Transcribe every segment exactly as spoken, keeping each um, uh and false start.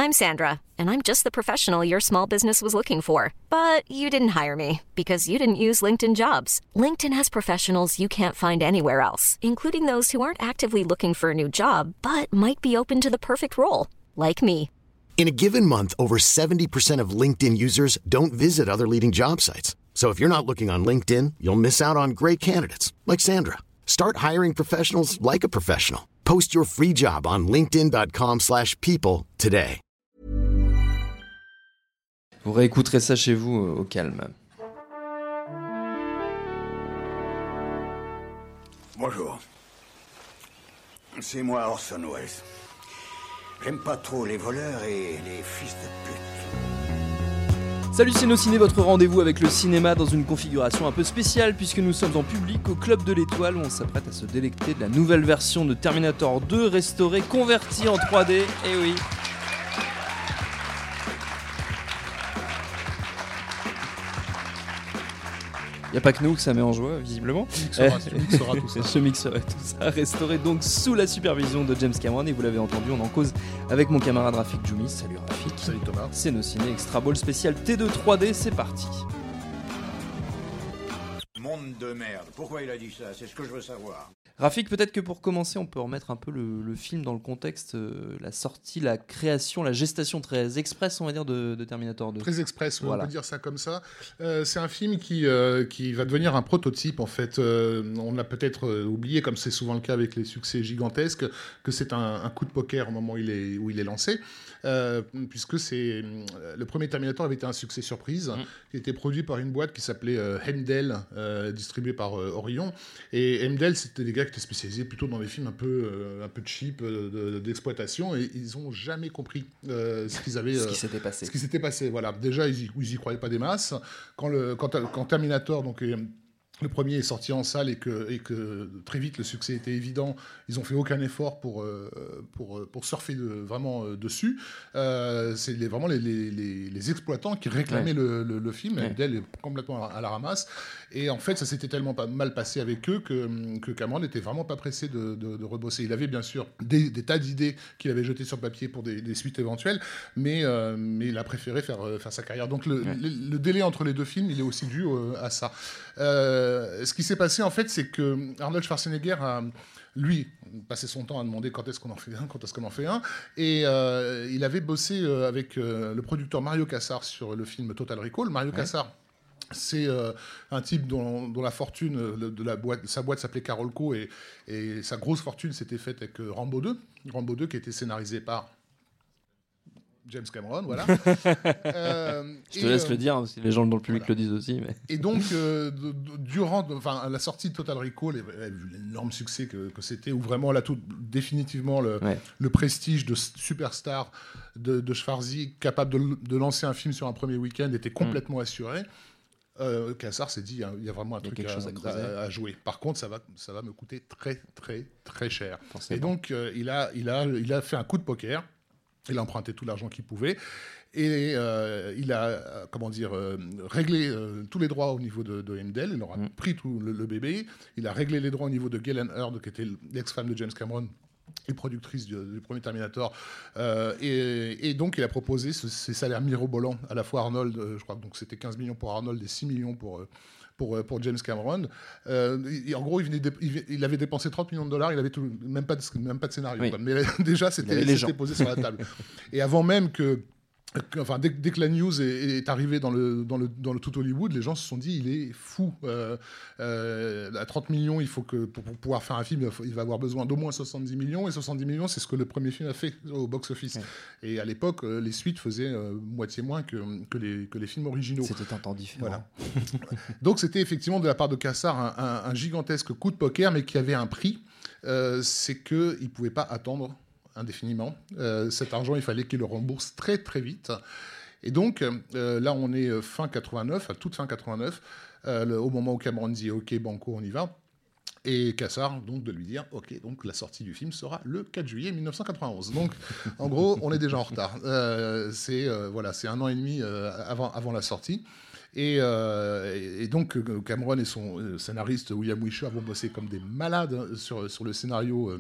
I'm Sandra, and I'm just the professional your small business was looking for. But you didn't hire me because you didn't use LinkedIn Jobs. LinkedIn has professionals you can't find anywhere else, including those who aren't actively looking for a new job, but might be open to the perfect role, like me. In a given month, over seventy percent of LinkedIn users don't visit other leading job sites. So if you're not looking on LinkedIn, you'll miss out on great candidates like Sandra. Start hiring professionals like a professional. Post your free job on linkedin.com slash people today. Vous réécouterez ça chez vous euh, au calme. Bonjour. C'est moi Orson Welles. J'aime pas trop les voleurs et les fils de pute. Salut c'est Nos Ciné, votre rendez-vous avec le cinéma dans une configuration un peu spéciale puisque nous sommes en public au Club de l'Étoile où on s'apprête à se délecter de la nouvelle version de Terminator deux restaurée, convertie en trois D, et oui. Il n'y a pas que nous que ça met en joie, visiblement. Mixera, tu mixeras tout ça. Je mixerai tout ça, restauré donc sous la supervision de James Cameron. Et vous l'avez entendu, on en cause avec mon camarade Rafik Djoumi. Salut Rafik. Salut Thomas. C'est Nos Ciné Extra Ball spécial T deux trois D, c'est parti. Monde de merde. Pourquoi il a dit ça? C'est ce que je veux savoir. Rafik, peut-être que pour commencer, on peut remettre un peu le, le film dans le contexte, euh, la sortie, la création, la gestation très express, on va dire, de, de Terminator deux. Très express, Voilà. On peut dire ça comme ça. Euh, c'est un film qui, euh, qui va devenir un prototype, en fait. Euh, on l'a peut-être euh, oublié, comme c'est souvent le cas avec les succès gigantesques, que c'est un, un coup de poker au moment où il est, où il est lancé. Euh, puisque c'est, le premier Terminator avait été un succès surprise, mmh. qui était produit par une boîte qui s'appelait euh, Hemdel, euh, distribuée par euh, Orion. Et Hemdel, c'était des gars qui étaient spécialisés plutôt dans des films un peu, euh, un peu cheap, euh, de, d'exploitation, et ils n'ont jamais compris euh, ce qu'ils avaient, ce euh, qui s'était passé. Ce qui s'était passé, voilà. Déjà, ils n'y y croyaient pas des masses. Quand, le, quand, quand Terminator, donc... est, le premier est sorti en salle et que, et que très vite le succès était évident. Ils n'ont fait aucun effort pour, euh, pour, pour surfer de, vraiment euh, dessus. Euh, c'est les, vraiment les, les, les, les exploitants qui réclamaient ouais. le, le, le film. Ouais. Dell est complètement à la ramasse. Et en fait, ça s'était tellement pas mal passé avec eux que, que Cameron n'était vraiment pas pressé de, de, de rebosser. Il avait bien sûr des, des tas d'idées qu'il avait jetées sur papier pour des, des suites éventuelles, mais, euh, mais il a préféré faire, faire sa carrière. Donc le, ouais. le, le délai entre les deux films, il est aussi dû euh, à ça. Euh, ce qui s'est passé, en fait, c'est que Arnold Schwarzenegger a, lui, passé son temps à demander quand est-ce qu'on en fait un, quand est-ce qu'on en fait un, et euh, il avait bossé euh, avec euh, le producteur Mario Kassar sur le film Total Recall. Mario ouais. Kassar, c'est euh, un type dont, dont la fortune euh, de la boîte, sa boîte s'appelait Carolco, et, et sa grosse fortune s'était faite avec euh, Rambo deux, Rambo deux qui a été scénarisé par James Cameron, voilà. euh, Je te et, laisse euh, le dire, si les gens dans le public voilà. le disent aussi. Mais... Et donc, euh, de, de, durant enfin, la sortie de Total Recall, elle a vu l'énorme succès que, que c'était, où vraiment, là, tout, définitivement, le, ouais. le prestige de superstar de, de Schwarzy, capable de, de lancer un film sur un premier week-end, était complètement mmh. assuré. Euh, Kassar s'est dit, il y a vraiment un truc à, à, à jouer. Par contre, ça va, ça va me coûter très, très, très cher. Forcément. Et donc, euh, il, a, il, a, il a fait un coup de poker. Il a emprunté tout l'argent qu'il pouvait et euh, il a, euh, comment dire, euh, réglé euh, tous les droits au niveau de, de Hemdel. Il leur a mmh. pris tout le, le bébé. Il a réglé les droits au niveau de Galen Hurd, qui était l'ex-femme de James Cameron et productrice du, du premier Terminator. Euh, et, et donc, il a proposé ce, ces salaires mirobolants à la fois Arnold, euh, je crois que donc c'était quinze millions pour Arnold et six millions pour... Euh, Pour, pour James Cameron. Euh, il, en gros, il, venait de, il, il avait dépensé trente millions de dollars, il avait tout, même, pas de, même pas de scénario. Oui. Mais déjà, c'était, c'était posé sur la table. Et avant même que... Enfin, dès, dès que la news est, est arrivée dans le, dans, le, dans le tout Hollywood, les gens se sont dit il est fou. Euh, euh, à trente millions, il faut que, pour, pour pouvoir faire un film, il va, il va avoir besoin d'au moins soixante-dix millions. Et soixante-dix millions, c'est ce que le premier film a fait au box-office. Ouais. Et à l'époque, les suites faisaient euh, moitié moins que, que, les, que les films originaux. C'était un temps différent. Voilà. Donc c'était effectivement de la part de Kassar un, un, un gigantesque coup de poker, mais qui avait un prix. Euh, c'est qu'il ne pouvait pas attendre indéfiniment. Euh, cet argent, il fallait qu'il le rembourse très très vite. Et donc, euh, là, on est fin quatre-vingt-neuf, à toute fin quatre-vingt-neuf, euh, le, au moment où Cameron dit « Ok, banco, on y va ». Et Kassar, donc, de lui dire « Ok, donc la sortie du film sera le quatre juillet mille neuf cent quatre-vingt-onze ». Donc, en gros, on est déjà en retard. Euh, c'est, euh, voilà, c'est un an et demi euh, avant, avant la sortie. Et, euh, et donc, Cameron et son scénariste William Wisher vont bosser comme des malades sur, sur le scénario euh,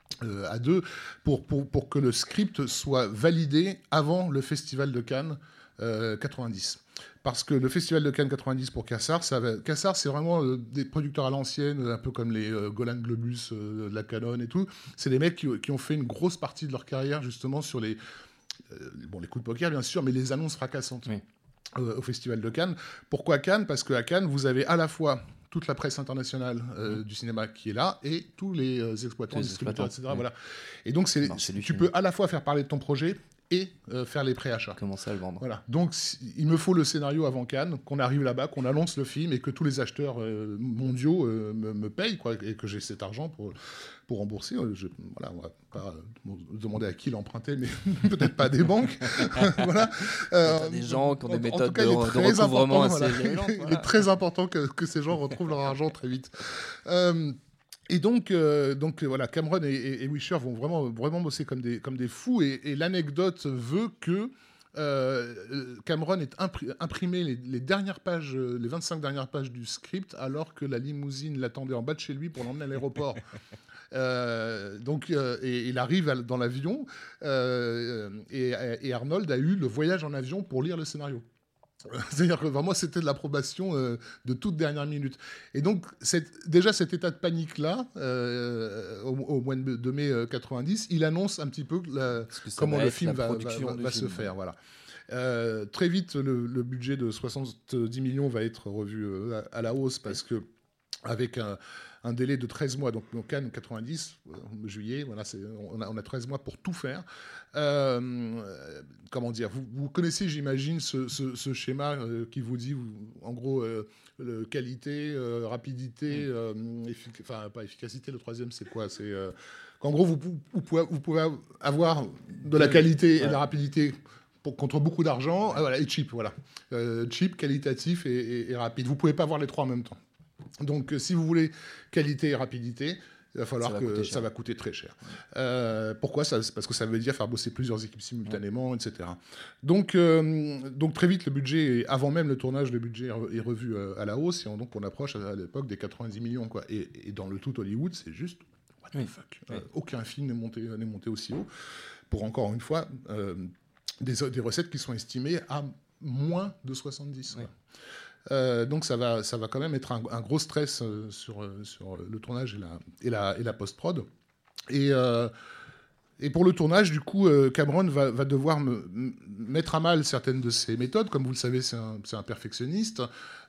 euh, à deux pour, pour, pour que le script soit validé avant le Festival de Cannes euh, quatre-vingt-dix. Parce que le Festival de Cannes quatre-vingt-dix pour Cassard, ça va... Cassard, c'est vraiment euh, des producteurs à l'ancienne, un peu comme les euh, Golan Globus euh, de la Canon et tout. C'est des mecs qui, qui ont fait une grosse partie de leur carrière justement sur les, euh, bon, les coups de poker, bien sûr, mais les annonces fracassantes oui. euh, au Festival de Cannes. Pourquoi Cannes ? Parce qu'à Cannes, vous avez à la fois toute la presse internationale euh, mmh. du cinéma qui est là et tous les euh, exploitants, les distributeurs, exploitants, et cetera. Oui. Voilà. Et donc, c'est, c'est, tu film. peux à la fois faire parler de ton projet et euh, faire les préachats. Commencer à le vendre. Voilà. Donc, si, il me faut le scénario avant Cannes, qu'on arrive là-bas, qu'on annonce le film et que tous les acheteurs euh, mondiaux euh, me, me payent, quoi, et que j'ai cet argent pour, pour rembourser. Je, voilà, on va pas euh, demander à qui l'emprunter, mais peut-être pas des banques. Voilà. Euh, des gens qui ont des méthodes cas, de, de recouvrement assez voilà. violentes. Voilà. Il est très important que, que ces gens retrouvent leur argent très vite. Euh, Et donc, euh, donc voilà, Cameron et, et, et Wisher vont vraiment, vraiment bosser comme des, comme des fous. Et, et l'anecdote veut que euh, Cameron ait impri- imprimé les, les dernières pages, les vingt-cinq dernières pages du script, alors que la limousine l'attendait en bas de chez lui pour l'emmener à l'aéroport. Euh, donc, euh, et il arrive dans l'avion, euh, et, et Arnold a eu le voyage en avion pour lire le scénario. C'est-à-dire que vraiment, c'était de l'approbation euh, de toute dernière minute. Et donc, cette, déjà, cet état de panique-là, euh, au, au mois de mai euh, quatre-vingt-dix, il annonce un petit peu la, comment le film va, va, va, va se faire. Voilà. Euh, très vite, le, le budget de soixante-dix millions va être revu euh, à, à la hausse parce que, avec un, un délai de treize mois, donc, donc Cannes quatre-vingt-dix, euh, juillet, voilà, c'est, on, a, on a treize mois pour tout faire. Euh, comment dire, vous, vous connaissez, j'imagine, ce, ce, ce schéma euh, qui vous dit, vous, en gros, euh, le qualité, euh, rapidité, euh, effic- enfin, pas efficacité, le troisième, c'est quoi ? C'est euh, qu'en gros, vous, vous, pouvez, vous pouvez avoir de la qualité et de la rapidité pour, contre beaucoup d'argent, ah, voilà, et cheap, voilà. Euh, cheap, qualitatif et, et, et rapide. Vous ne pouvez pas avoir les trois en même temps. Donc, si vous voulez qualité et rapidité, il va falloir ça va que ça va coûter très cher. Euh, pourquoi ça, c'est parce que ça veut dire faire bosser plusieurs équipes simultanément, ouais. et cetera. Donc, euh, donc, très vite, le budget, avant même le tournage, le budget est revu à la hausse. Et on, donc, on approche à l'époque des quatre-vingt-dix millions. Quoi. Et, et dans le tout Hollywood, c'est juste what the oui. fuck. Oui. Euh, aucun film n'est monté, n'est monté aussi haut. Pour encore une fois, euh, des, des recettes qui sont estimées à moins de soixante-dix. Oui. Euh, donc ça va, ça va quand même être un, un gros stress euh, sur, euh, sur le tournage et la, et la, et la post-prod. Et, euh, et pour le tournage, du coup, euh, Cameron va, va devoir me, me mettre à mal certaines de ses méthodes. Comme vous le savez, c'est un, c'est un perfectionniste.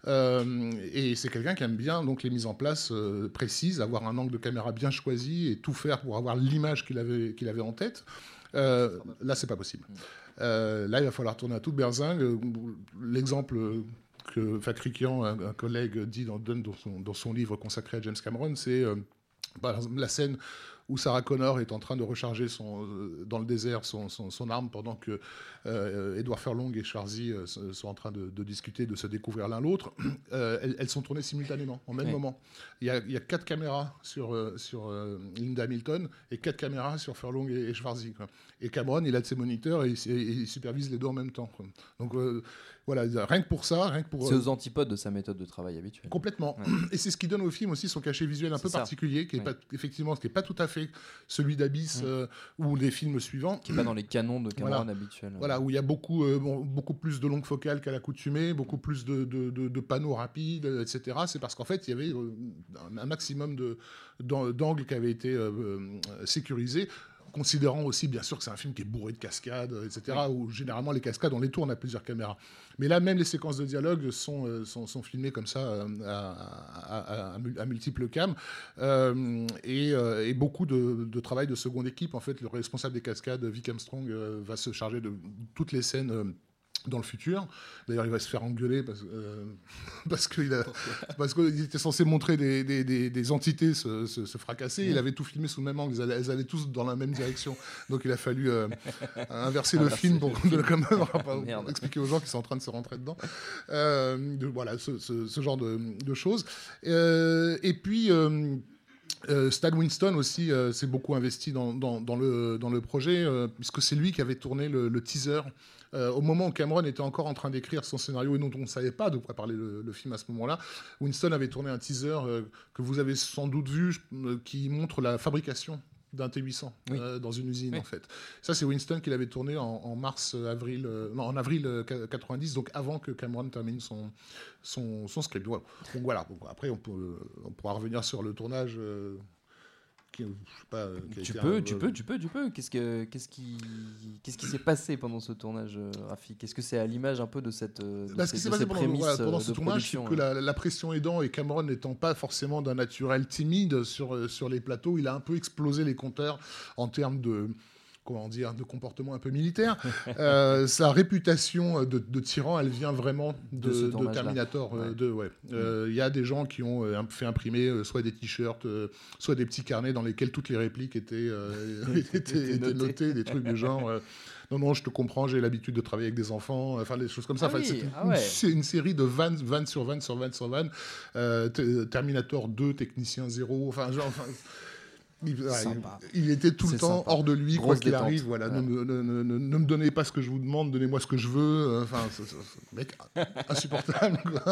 Euh, et c'est quelqu'un qui aime bien donc, les mises en place euh, précises, avoir un angle de caméra bien choisi et tout faire pour avoir l'image qu'il avait, qu'il avait en tête. Euh, là, c'est pas possible. Euh, là, il va falloir tourner à toute berzingue. L'exemple que Facrikian, un, un collègue, dit dans, donne dans son, dans son livre consacré à James Cameron, c'est euh, par exemple, la scène où Sarah Connor est en train de recharger son, euh, dans le désert son, son, son arme pendant que euh, Edward Furlong et Schwarzy euh, sont en train de, de discuter, de se découvrir l'un l'autre. Euh, elles, elles sont tournées simultanément, en même oui. moment. Il y, a, il y a quatre caméras sur, euh, sur euh, Linda Hamilton et quatre caméras sur Furlong et, et Schwarzy. Quoi. Et Cameron, il a de ses moniteurs et, et, et il supervise les deux en même temps. Quoi. Donc euh, voilà, rien que pour ça, rien que pour... C'est aux antipodes de sa méthode de travail habituelle. Complètement. Ouais. Et c'est ce qui donne au film aussi son cachet visuel un c'est peu ça. particulier, qui est oui. pas, effectivement, ce qui n'est pas tout à fait celui d'Abyss mmh. euh, ou des films suivants. Qui n'est pas dans les canons de Cameron voilà. habituels. Voilà, où il y a beaucoup, euh, bon, beaucoup plus de longues focales qu'à l'accoutumée, beaucoup plus de, de, de, de panneaux rapides, et cetera. C'est parce qu'en fait, il y avait euh, un maximum de, d'angles qui avaient été euh, euh, sécurisés, considérant aussi, bien sûr, que c'est un film qui est bourré de cascades, et cetera, oui. où généralement, les cascades, on les tourne à plusieurs caméras. Mais là, même les séquences de dialogue sont, euh, sont, sont filmées comme ça, euh, à, à, à, à multiples cams, euh, et, euh, et beaucoup de, de travail de seconde équipe. En fait, le responsable des cascades, Vic Armstrong, euh, va se charger de toutes les scènes... Euh, dans le futur. D'ailleurs, il va se faire engueuler parce, euh, parce qu'il a, parce qu'il était censé montrer des, des, des, des entités se, se, se fracasser. Mmh. Il avait tout filmé sous le même angle. Elles allaient, elles allaient tous dans la même direction. Donc, il a fallu euh, inverser le film pour de, quand même, pour expliquer aux gens qui sont en train de se rentrer dedans. Euh, de, voilà, ce, ce, ce genre de, de choses. Euh, et puis... Euh, Euh, Stan Winston aussi euh, s'est beaucoup investi dans, dans, dans, le, dans le projet, euh, puisque c'est lui qui avait tourné le, le teaser euh, au moment où Cameron était encore en train d'écrire son scénario et dont on ne savait pas de quoi parler le, le film à ce moment-là. Winston avait tourné un teaser euh, que vous avez sans doute vu, euh, qui montre la fabrication d'un T huit cents oui. euh, dans une usine, oui. en fait. Ça, c'est Winston qui l'avait tourné en, en mars, avril, euh, non, en avril euh, quatre-vingt-dix, donc avant que Cameron termine son, son, son script. Voilà. Donc voilà, bon, après, on, peut, on pourra revenir sur le tournage... Euh, Qui, je sais pas, qui tu, a peux, un, tu euh... peux, tu peux, tu peux. Qu'est-ce que, qu'est-ce qui, qu'est-ce qui s'est passé pendant ce tournage, Rafi? Qu'est-ce que c'est à l'image un peu de cette, de bah, ces, ce qui s'est de passé ces pendant, prémices voilà, pendant ce de tournage, c'est que la, la pression aidant et Cameron n'étant pas forcément d'un naturel timide sur sur les plateaux, il a un peu explosé les compteurs en termes de comment dire, de comportement un peu militaire. euh, sa réputation de, de tyran, elle vient vraiment de, de, de Terminator ouais. deux. Ouais. Il euh, y a des gens qui ont fait imprimer euh, soit des t-shirts, euh, soit des petits carnets dans lesquels toutes les répliques étaient, euh, étaient, étaient notées, des trucs du genre... Euh, non, non, je te comprends, j'ai l'habitude de travailler avec des enfants, enfin des choses comme ça. Ah enfin, oui, c'est une, ah ouais. une, une série de vannes, vannes sur vannes sur vannes sur vannes. Euh, Terminator deux, Technicien zéro, enfin genre... Enfin, Il, ouais, il, il était tout le temps sympa. Hors de lui, quoi qu'il arrive. Voilà, ouais. ne, ne, ne, ne, ne me donnez pas ce que je vous demande, donnez-moi ce que je veux. Enfin, c'est, c'est, c'est, mec, insupportable. Quoi.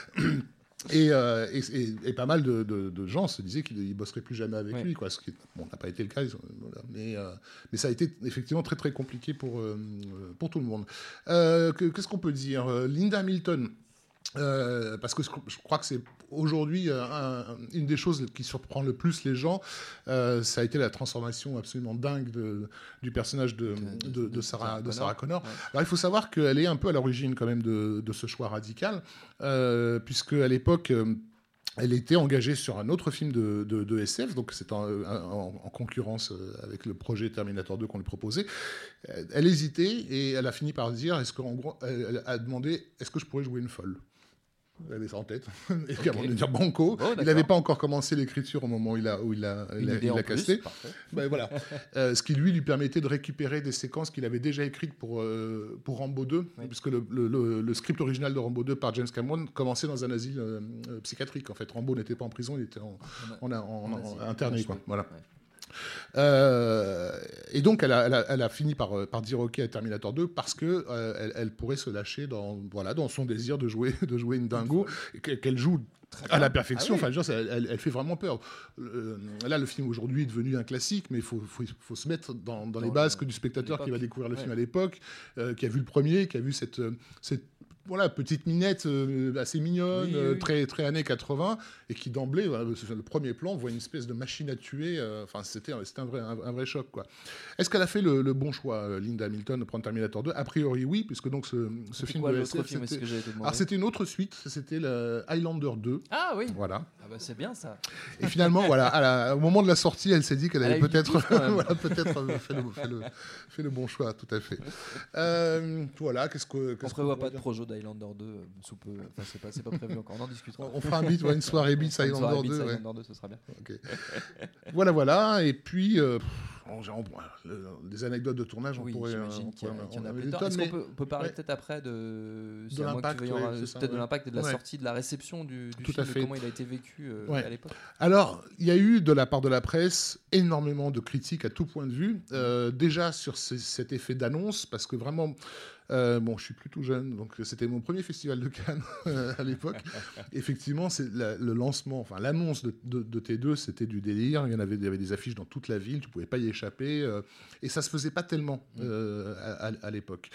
Et, euh, et, et, et pas mal de, de, de gens se disaient qu'ils ne bosseraient plus jamais avec ouais. lui, quoi. Ce qui bon, n'a pas été le cas, voilà. mais, euh, mais ça a été effectivement très très compliqué pour, euh, pour tout le monde. Euh, que, qu'est-ce qu'on peut dire? Linda Hamilton. Euh, parce que je crois que c'est aujourd'hui euh, un, une des choses qui surprend le plus les gens, euh, ça a été la transformation absolument dingue de, du personnage de, de, de, de, Sarah, de Sarah Connor. Ouais. Alors il faut savoir qu'elle est un peu à l'origine quand même de, de ce choix radical, euh, puisque à l'époque... Euh, elle était engagée sur un autre film de, de, de S F, donc c'est en, en, en concurrence avec le projet Terminator deux qu'on lui proposait. Elle hésitait et elle a fini par dire, est-ce qu'en gros, elle a demandé, est-ce que je pourrais jouer une folle ? Elle avait ça en tête. Et okay. Avant de dire banco, oh, il n'avait pas encore commencé l'écriture au moment où il a, où il a, il a, il a casté. Ben, voilà. euh, ce qui lui lui permettait de récupérer des séquences qu'il avait déjà écrites pour, euh, pour Rambo deux, oui. puisque le, le, le, le script original de Rambo deux par James Cameron commençait dans un asile euh, psychiatrique. En fait, Rambo n'était pas en prison, il était en, en, en, en, en, en interné. Quoi. Voilà. Ouais. Euh, et donc elle a, elle, a, elle a fini par, par dire ok à Terminator deux parce que euh, elle, elle pourrait se lâcher dans, voilà, dans son désir de jouer, de jouer une dingo et qu'elle joue à la perfection. Ah oui. Enfin, genre, elle, elle fait vraiment peur. Euh, là, le film aujourd'hui est devenu un classique, mais il faut, faut, faut se mettre dans, dans, dans les bases le, du spectateur qui va découvrir le ouais. film à l'époque, euh, qui a vu le premier, qui a vu cette, cette voilà, petite minette euh, assez mignonne, oui, oui, oui. très, très années quatre-vingts, et qui d'emblée, voilà, le premier plan, voit une espèce de machine à tuer. Enfin, euh, c'était, c'était un, vrai, un, un vrai choc, quoi. Est-ce qu'elle a fait le, le bon choix, Linda Hamilton, de prendre Terminator deux? A priori, oui, puisque donc ce, ce film quoi, de S F, film, c'était... que Alors, c'était une autre suite, c'était le Highlander deux. Ah oui. Voilà. Ah bah c'est bien ça. Et finalement, voilà, à la, au moment de la sortie, elle s'est dit qu'elle avait peut-être, voilà, peut-être fait, le, fait, le, fait le bon choix, tout à fait. Euh, voilà, qu'est-ce que. Qu'est-ce on prévoit pas de projet d'Highlander deux sous peu. Enfin, c'est pas, c'est pas prévu encore. On en discutera. On fera un beat, ouais, une soirée beat Highlander deux. Ouais. Highlander deux, ce sera bien. Okay. Voilà, voilà. Et puis, euh, on, on, des anecdotes de tournage, oui, on pourrait. J'imagine qu'il y, on, y en a pléthore. Est-ce qu'on peut, peut parler ouais. peut-être après de, de l'impact, ouais, peut-être ouais. de l'impact et de la ouais. sortie, de la réception du, du Tout film, à fait. et comment il a été vécu euh, ouais. à l'époque. Alors, il y a eu de la part de la presse énormément de critiques à tout point de vue. Euh, déjà sur ce, cet effet d'annonce, parce que vraiment. Euh, bon, je suis plus tout jeune, donc c'était mon premier festival de Cannes à l'époque. Effectivement, c'est la, le lancement, enfin l'annonce de, de, de T deux, c'était du délire. Il y en avait, il y avait des affiches dans toute la ville, tu pouvais pas y échapper, euh, et ça se faisait pas tellement euh, à, à, à l'époque.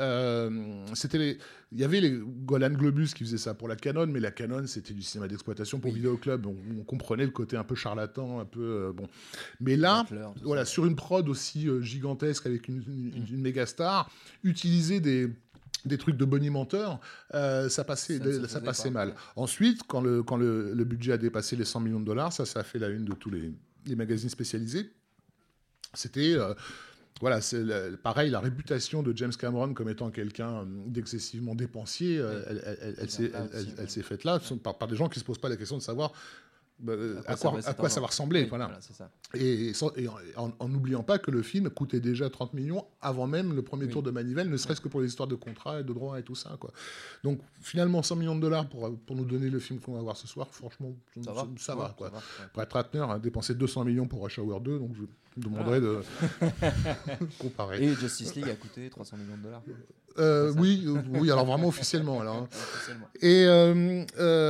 Euh, c'était les, il y avait les Golan Globus qui faisaient ça pour la Canon, mais la Canon c'était du cinéma d'exploitation pour oui. Vidéo Club. On, on comprenait le côté un peu charlatan, un peu euh, bon. Mais là, fleur, voilà, ça. Sur une prod aussi euh, gigantesque avec une, une, une, une méga star, utiliser des, des trucs de bonimenteur, euh, ça passait, ça, ça ça passait mal. Ensuite, quand, le, quand le, le budget a dépassé les cent millions de dollars, ça, ça a fait la une de tous les, les magazines spécialisés. C'était... Euh, Voilà, c'est la, pareil, la réputation de James Cameron comme étant quelqu'un d'excessivement dépensier, oui. elle, elle, elle, elle, s'est, elle, elle, elle s'est faite là par, par des gens qui ne se posent pas la question de savoir bah, à quoi, à quoi ça va ressembler. Oui, voilà. Voilà, c'est ça. Et, sans, et en n'oubliant pas que le film coûtait déjà trente millions avant même le premier oui. tour de manivelle, ne serait-ce que pour les histoires de contrats et de droits et tout ça, quoi. Donc finalement, cent millions de dollars pour, pour nous donner le film qu'on va voir ce soir, franchement, ça, ça va, ça va, quoi. Ça va, ouais. Brett Ratner a dépensé deux cents millions pour Rush Hour deux, donc je demanderais ah. de comparer. Et Justice League a coûté trois cents millions de dollars. Euh, oui, oui, alors vraiment officiellement. Alors. Officiellement. Et euh,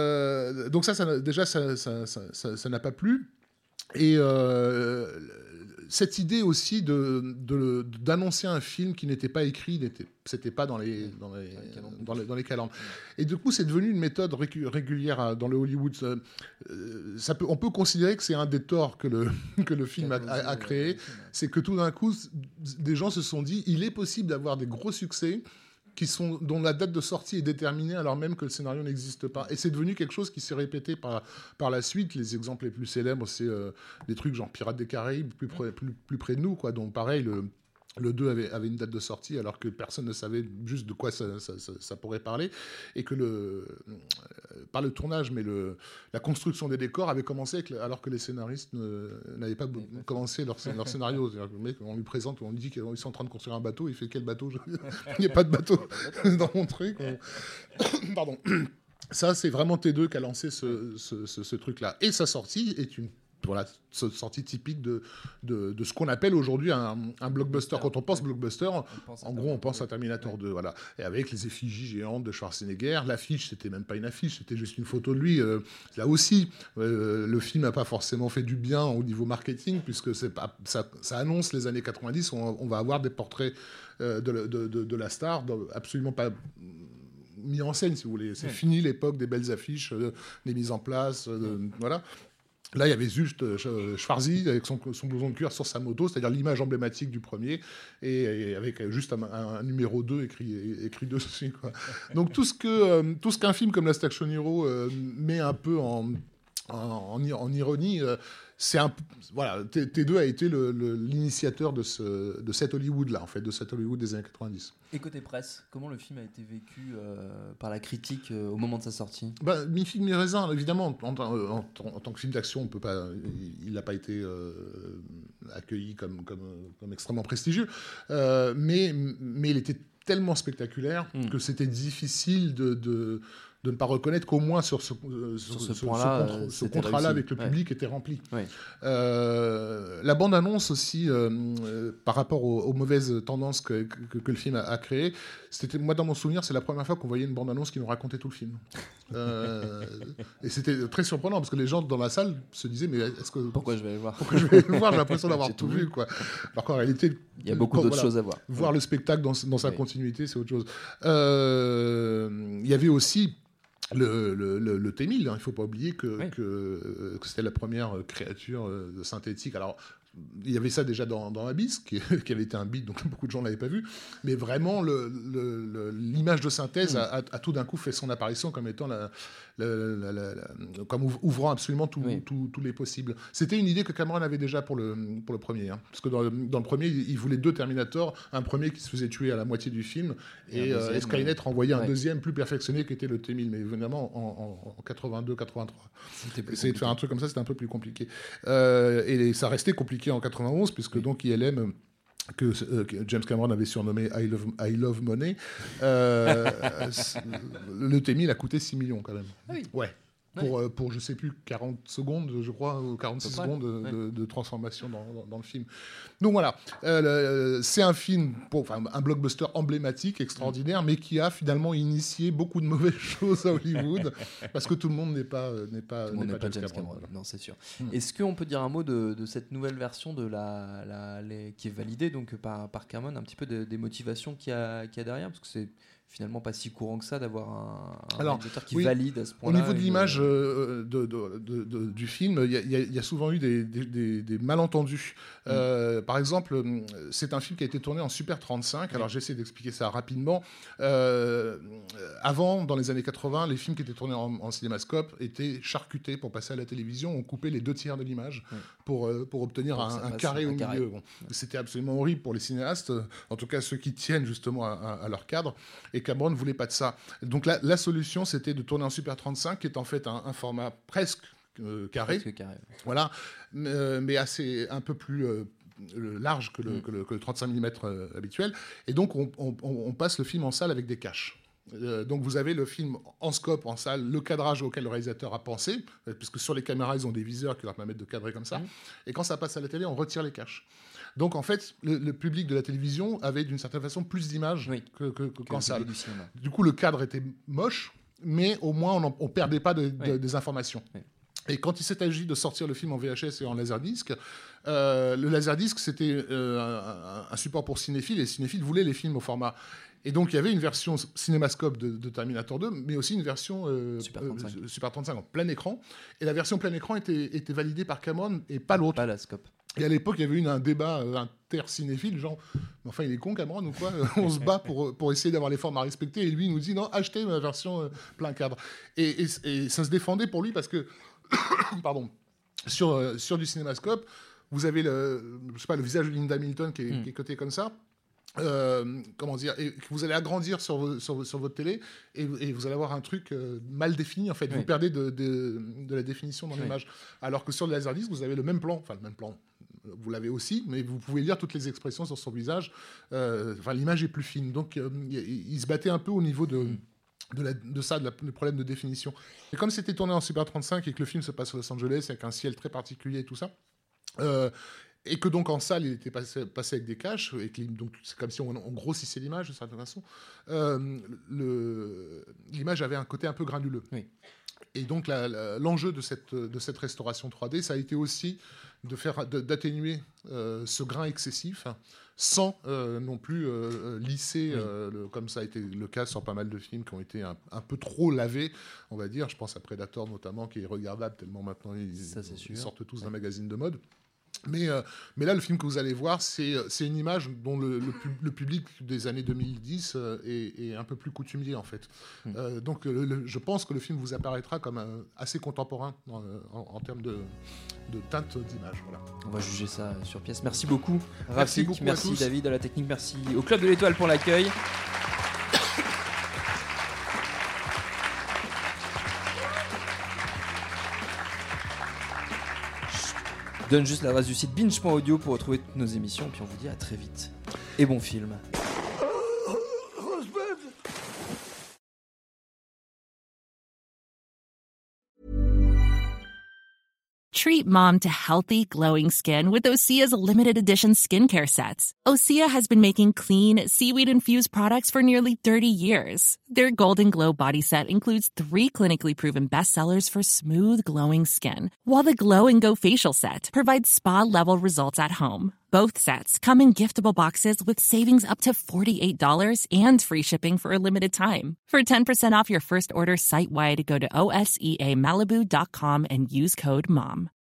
euh, donc ça, ça déjà, ça, ça, ça, ça, ça n'a pas plu. Et euh, cette idée aussi de, de, d'annoncer un film qui n'était pas écrit, n'était, c'était pas dans les, dans les, dans les, dans les calendes. Et du coup, c'est devenu une méthode récu- régulière dans le Hollywood. Euh, ça peut, on peut considérer que c'est un des torts que le, que le film a, a, a créé. C'est que tout d'un coup, des gens se sont dit, il est possible d'avoir des gros succès qui sont, dont la date de sortie est déterminée alors même que le scénario n'existe pas. Et c'est devenu quelque chose qui s'est répété par, par la suite. Les exemples les plus célèbres, c'est euh, des trucs genre Pirates des Caraïbes, plus, près, plus, plus près de nous, quoi. Donc pareil, le, le deux avait, avait une date de sortie alors que personne ne savait juste de quoi ça, ça, ça, ça pourrait parler. Et que, le, euh, pas le tournage, mais le, la construction des décors avait commencé avec, alors que les scénaristes ne, n'avaient pas b- commencé leur, leur scénario. C'est-à-dire que le mec, on lui présente, on lui dit qu'ils sont en train de construire un bateau, il fait quel bateau ? Il n'y a pas de bateau dans mon truc. On... Pardon. Ça, c'est vraiment T deux qui a lancé ce, ce, ce, ce truc-là. Et sa sortie est une voilà, sortie typique de, de, de ce qu'on appelle aujourd'hui un, un blockbuster. Quand on pense blockbuster, on pense en gros, on pense à Terminator deux. Voilà. Et avec les effigies géantes de Schwarzenegger, l'affiche, c'était même pas une affiche, c'était juste une photo de lui. Euh, là aussi, euh, le film n'a pas forcément fait du bien au niveau marketing, puisque c'est pas, ça, ça annonce les années quatre-vingt-dix, on, on va avoir des portraits euh, de, de, de, de la star, absolument pas mis en scène, si vous voulez. C'est ouais. fini l'époque des belles affiches, euh, des mises en place, euh, ouais. voilà. Là, il y avait juste euh, Schwarzy avec son, son blouson de cuir sur sa moto, c'est-à-dire l'image emblématique du premier, et, et avec juste un, un, un numéro deux écrit, écrit dessus, quoi. Donc tout ce, que, euh, tout ce qu'un film comme Last Action Hero euh, met un peu en, en, en, en ironie, euh, c'est un, voilà, T deux a été le, le, l'initiateur de, ce, de cet Hollywood-là, en fait, de cet Hollywood des années quatre-vingt-dix. Et côté presse, comment le film a été vécu euh, par la critique euh, au moment de sa sortie ? Bah, mi-figue, mi-raisin, évidemment. En, en, en, en tant que film d'action, on peut pas, il n'a pas été euh, accueilli comme, comme, comme extrêmement prestigieux, euh, mais, mais il était tellement spectaculaire mmh. que c'était difficile de... de de ne pas reconnaître qu'au moins sur ce, euh, sur ce, ce, point-là, ce, contre, ce contrat-là réussi. avec le public ouais. était rempli. Ouais. Euh, la bande-annonce aussi, euh, euh, par rapport aux, aux mauvaises tendances que, que, que le film a, a créées, c'était, moi dans mon souvenir, c'est la première fois qu'on voyait une bande-annonce qui nous racontait tout le film. Euh, et c'était très surprenant parce que les gens dans la salle se disaient mais est-ce que pourquoi je vais le voir Pourquoi je vais le voir ? J'ai l'impression d'avoir tout vu, quoi. Par contre, en réalité, il y a beaucoup d'autres voilà, choses à voir. Voir ouais. le spectacle dans, dans sa oui. continuité, c'est autre chose. Euh, il y avait aussi Le, le, le, le T mille, hein. Il ne faut pas oublier que, oui. que, que c'était la première créature euh, synthétique. Alors, il y avait ça déjà dans, dans Abyss, qui, qui avait été un beat, donc beaucoup de gens ne l'avaient pas vu. Mais vraiment, le, le, le, l'image de synthèse mmh. a, a, a tout d'un coup fait son apparition comme étant la, la, la, la, la, comme ouvrant absolument tous oui. tout, tout les possibles. C'était une idée que Cameron avait déjà pour le, pour le premier. Hein. Parce que dans le, dans le premier, il voulait deux Terminator, un premier qui se faisait tuer à la moitié du film, et, et, euh, et Skynet mais... renvoyait ouais. un deuxième plus perfectionné qui était le T mille. Mais évidemment, en, en, en quatre-vingt-deux quatre-vingt-trois. Essayer de faire un truc comme ça, c'était un peu plus compliqué. Euh, et ça restait compliqué en quatre-vingt-onze, puisque oui. donc I L M, que, euh, que James Cameron avait surnommé I Love, I Love Money, euh, le T mille a coûté six millions quand même. Ah oui. Ouais. Pour, ouais. euh, pour, je sais plus, quarante secondes, je crois, ou quarante-six secondes de, ouais. de, de transformation dans, dans, dans le film. Donc voilà, euh, c'est un film, pour, enfin, un blockbuster emblématique, extraordinaire, mmh. mais qui a finalement initié beaucoup de mauvaises choses à Hollywood, parce que tout le monde n'est pas, n'est pas, n'est n'est pas, pas James James Cameron. Cameron. Non, c'est sûr. Mmh. Est-ce qu'on peut dire un mot de, de cette nouvelle version de la, la, les, qui est validée donc, par, par Cameron, un petit peu de, des motivations qu'il y a, qu'il y a derrière, parce que c'est finalement pas si courant que ça d'avoir un, un Alors, réalisateur qui oui, valide à ce point-là. Au niveau de l'image euh, de, de, de, de, du film, il y, y, y a souvent eu des, des, des, des malentendus. Mm. Euh, par exemple, c'est un film qui a été tourné en Super trente-cinq. Alors mm. j'essaie d'expliquer ça rapidement. Euh, avant, dans les années quatre-vingts, les films qui étaient tournés en, en cinémascope étaient charcutés pour passer à la télévision. On coupait les deux tiers de l'image mm. pour, euh, pour obtenir pour un, un carré un au carré. milieu. Bon. Mm. C'était absolument horrible pour les cinéastes, en tout cas ceux qui tiennent justement à, à, à leur cadre. Et Cameron ne voulait pas de ça. Donc la, la solution, c'était de tourner en Super trente-cinq, qui est en fait un, un format presque euh, carré, presque carré. Voilà, mais, euh, mais assez un peu plus euh, large que le, mm. que, le, que le trente-cinq millimètres euh, habituel. Et donc on, on, on passe le film en salle avec des caches. Euh, donc vous avez le film en scope, en salle, le cadrage auquel le réalisateur a pensé, euh, puisque sur les caméras, ils ont des viseurs qui leur permettent de cadrer comme ça. Mm. Et quand ça passe à la télé, on retire les caches. Donc en fait, le, le public de la télévision avait d'une certaine façon plus d'images oui. que, que, que, qu'en salle. Du, du coup, le cadre était moche, mais au moins on ne perdait pas de, de, oui. des informations. Oui. Et quand il s'est agi de sortir le film en V H S et en laserdisc, euh, le laserdisc, c'était euh, un, un support pour cinéphiles, et les cinéphiles voulaient les films au format. Et donc, il y avait une version cinémascope de, de Terminator deux, mais aussi une version euh, Super trente-cinq. Euh, Super trente-cinq en plein écran. Et la version plein écran était, était validée par Cameron et pas l'autre. Pas la scope. Et à l'époque, il y avait eu un débat euh, inter-cinéphile, genre, mais enfin, il est con, Cameron, ou quoi? On se bat pour, pour essayer d'avoir les formats respectés. Et lui, il nous dit, non, achetez ma version euh, plein cadre. Et, et, et ça se défendait pour lui parce que, pardon, sur, euh, sur du cinémascope, vous avez le, je sais pas, le visage de Linda Hamilton qui est, mm. qui est coté comme ça. Euh, comment dire, et que vous allez agrandir sur, vos, sur, sur votre télé et, et vous allez avoir un truc euh, mal défini en fait, oui. Vous perdez de, de, de la définition dans oui. l'image, alors que sur le laserdisc vous avez le même plan, enfin le même plan, vous l'avez aussi, mais vous pouvez lire toutes les expressions sur son visage, euh, enfin l'image est plus fine, donc euh, il, il se battait un peu au niveau de... Mm. De, la, de ça, de la, du problème de définition. Et comme c'était tourné en Super trente-cinq et que le film se passe à Los Angeles avec un ciel très particulier et tout ça, euh, et que donc en salle il était passé, passé avec des caches, et que, donc c'est comme si on, on grossissait l'image de certaine façon, euh, le, l'image avait un côté un peu granuleux. Oui. Et donc la, la, l'enjeu de cette, de cette restauration trois D, ça a été aussi de faire, de, d'atténuer euh, ce grain excessif, sans euh, non plus euh, lisser, oui. euh, le, comme ça a été le cas sur pas mal de films qui ont été un, un peu trop lavés, on va dire. Je pense à Predator notamment, qui est regardable tellement maintenant ils, ça, ils sortent tous ouais. d'un magazine de mode. Mais, euh, mais là, le film que vous allez voir, c'est, c'est une image dont le, le, pub, le public des années deux mille dix euh, est, est un peu plus coutumier, en fait. Mmh. Euh, donc, le, le, je pense que le film vous apparaîtra comme un, assez contemporain en, en, en termes de, de teinte d'image. Voilà. On va juger ça sur pièce. Merci beaucoup, Rafik. Merci, beaucoup merci David à la technique. Merci au Club de l'Étoile pour l'accueil. Je donne juste l'adresse du site binge point audio pour retrouver toutes nos émissions, puis on vous dit à très vite. Et bon film. Treat mom to healthy, glowing skin with Osea's limited edition skincare sets. Osea has been making clean, seaweed-infused products for nearly thirty years. Their Golden Glow body set includes three clinically proven bestsellers for smooth, glowing skin, while the Glow and Go facial set provides spa-level results at home. Both sets come in giftable boxes with savings up to forty-eight dollars and free shipping for a limited time. For ten percent off your first order site-wide, go to O S E A Malibu dot com and use code MOM.